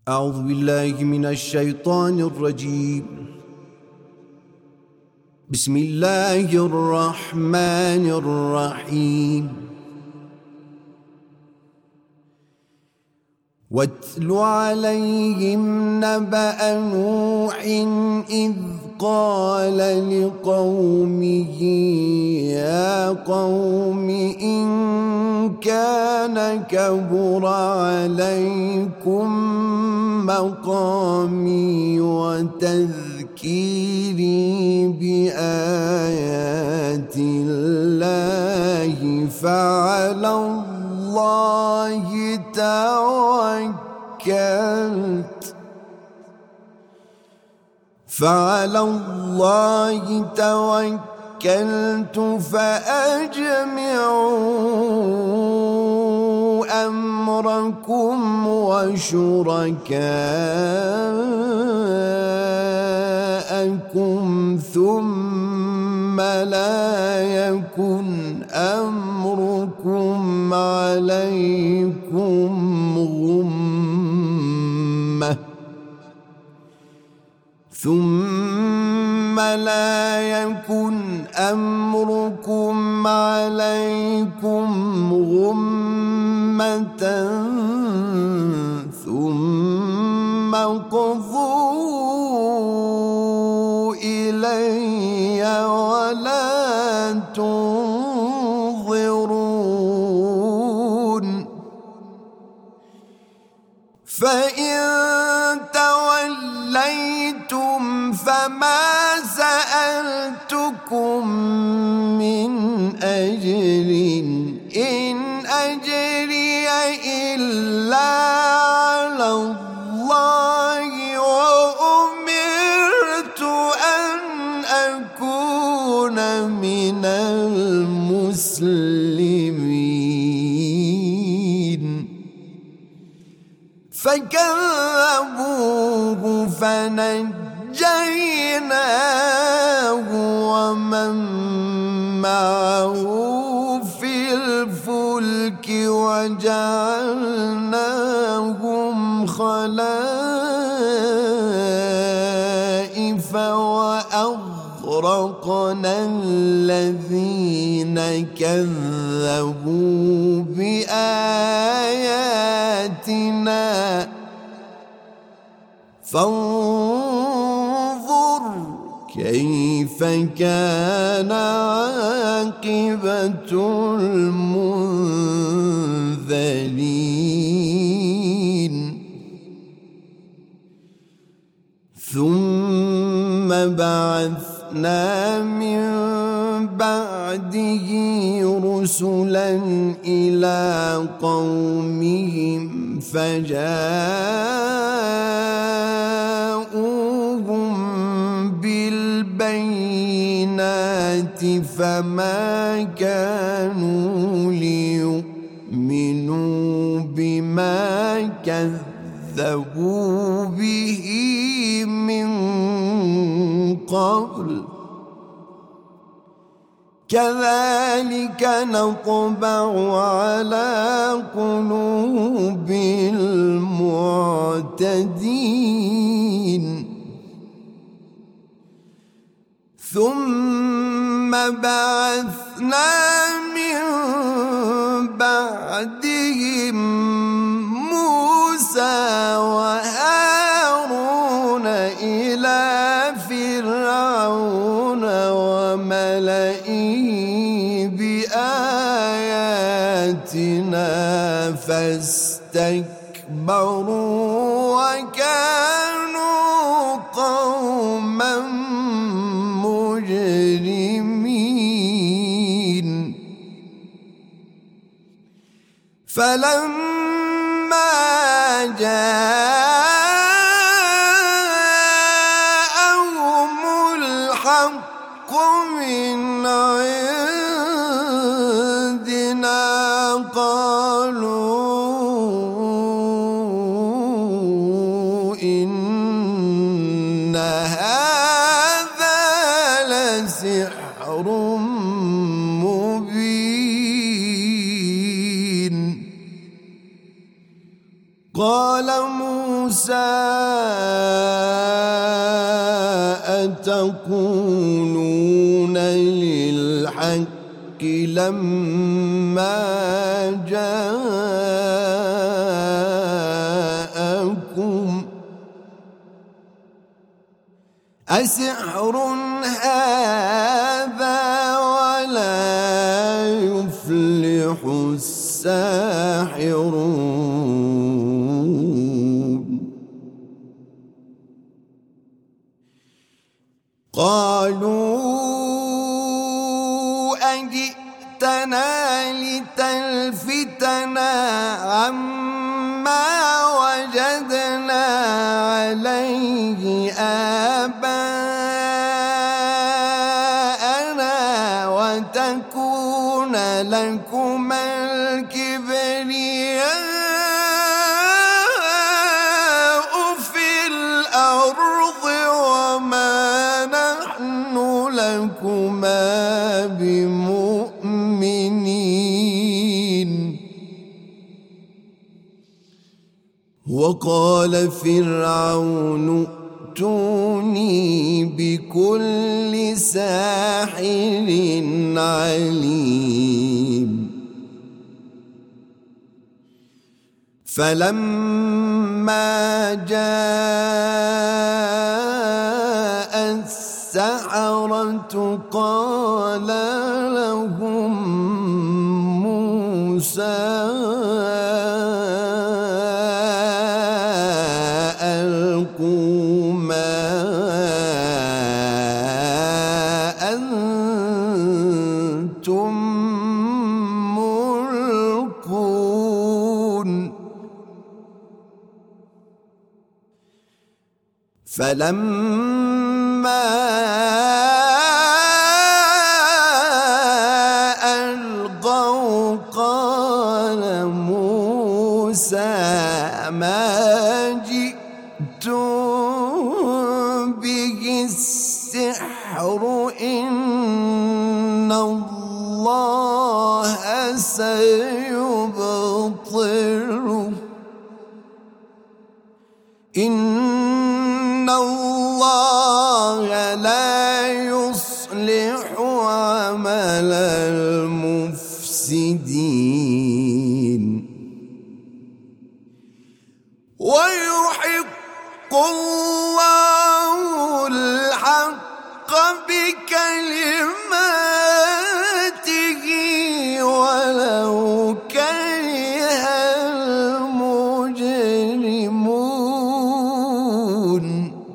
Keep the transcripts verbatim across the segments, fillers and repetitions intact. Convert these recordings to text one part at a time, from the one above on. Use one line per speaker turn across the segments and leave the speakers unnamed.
أعوذ بالله من الشيطان الرجيم. بسم الله الرحمن الرحيم. واتل عليهم نبأ نوح إذ قال لقومه يا قوم إن كان كبر عليكم مقامي وتذكيري بآيات الله فعلى الله توكلت فعلى الله توكلت فأجمعوا أمركم وشركاءكم ثم لا يكن أمركم عليكم غمة ثم لا يكن أمركم عليكم غمة ثم قضوا إلي ولا تنظرون فإن توليتم فما سألتكم من أجر إن أجري إلا على الله وأمرت أن أكون من المسلمين فكذبوه فنجيناه ومن معه في الفلك وجعلناهم خلائف وأغرقنا الذين كذبوا بآياتنا فانظر كيف كان عاقبة المنذرين ثم بعثنا من بعده رسلا إلى قومهم فجاءوهم بالبينات فما كانوا ليؤمنوا بما كذبوا به من قبل كذلك نطبع على قلوب المعتدين ثم بعثنا من بعدهم موسى وهارون إلى فرعون وملئه بآياتنا فاستكبروا وكانوا قوما مجرمين فلما جاءهم الحق من عندنا قالوا إن هذا لسحر مبين قال موسى أتقولون للحق لما جاءكم أسحر هذا ولا يفلح الساحرون قالوا أجئتنا لتلفتنا عما وجدنا عليه آباءنا وتكون لكما الكبرياء في الأرض وما نحن لكما بمؤمنين وقال فرعون ائتوني بكل ساحر عليم فلما جاء السحرة قال لهم موسى ألقوا ما أنتم ملقون فلما ألقوا قال موسى ما جئتم به السحر إن الله سيبطله إن الله لا يصلح عمل المفسدين ويحق الله الحق بكلماته ولو كره المجرمون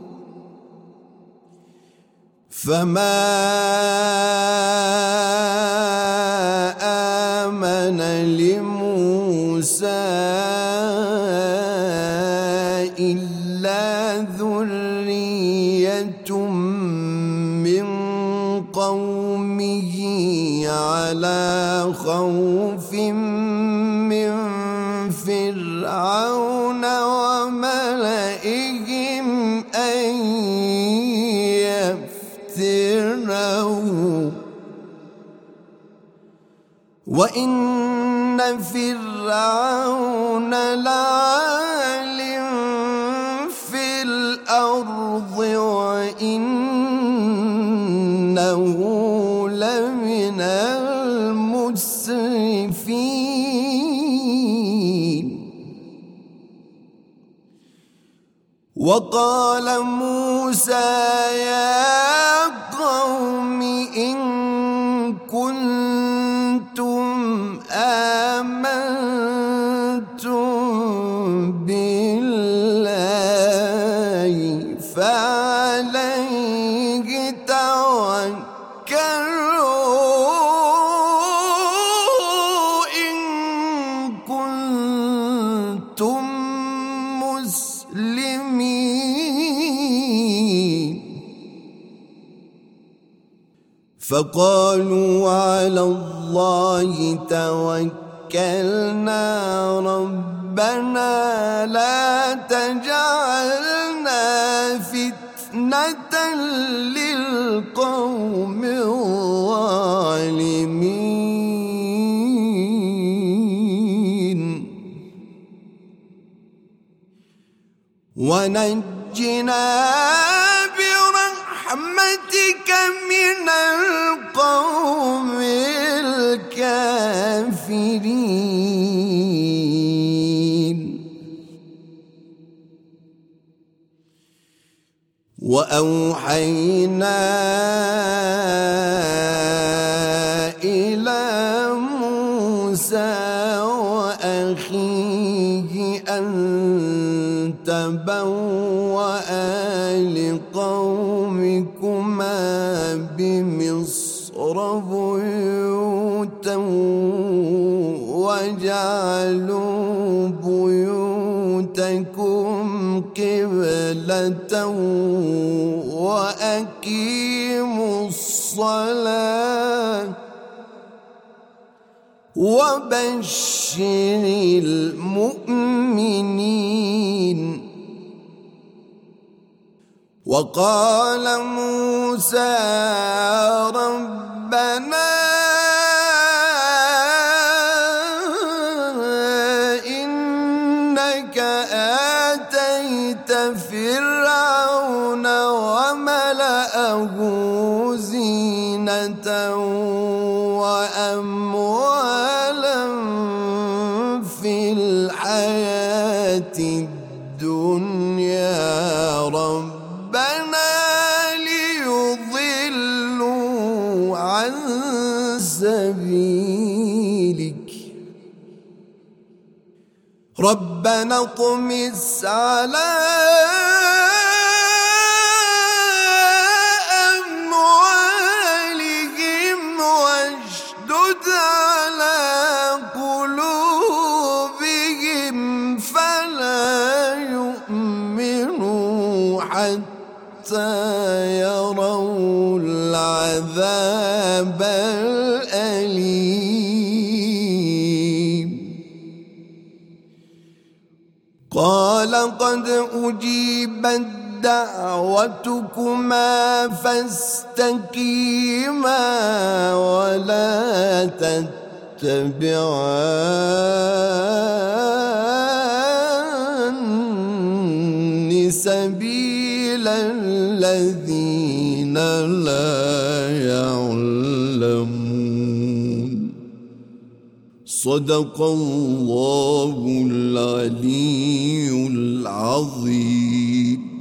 فما آمن لموسى إلا ذرية من قومه على خوف من فرعون وملئهم أن يفتروا وإن فرعون لعال في الأرض وإنه لمن المسرفين وقال موسى يا قوم إن كنتم آمنتم بالله فعليه توكلوا إن كنتم مسلمين فقالوا على الله توكلنا ربنا لا تجعلنا فتنة للقوم الظالمين ونجنا برحمتك من القوم الكافرين. وأوحينا إلى موسى وأخيه أن تبوأ لقومكما بمصر بيوتا وجعلوا بيوتكم قبلة وأقيموا الصلاة وبشر المؤمنين. وقال موسى ربنا إنك آتيت فرعون وملأه زينة وأموالا في الحياة الدنيا ربنا ليضلوا عن سبيلك ربنا اطمس على أموالهم واشدد على قلوبهم فلا يؤمنوا حتى يروا العذاب الأليم. قال قد أجيبت دعوتكما فاستقيما ولا تتبعان سبيل الذين لا يعلمون. صدق الله العلي العظيم.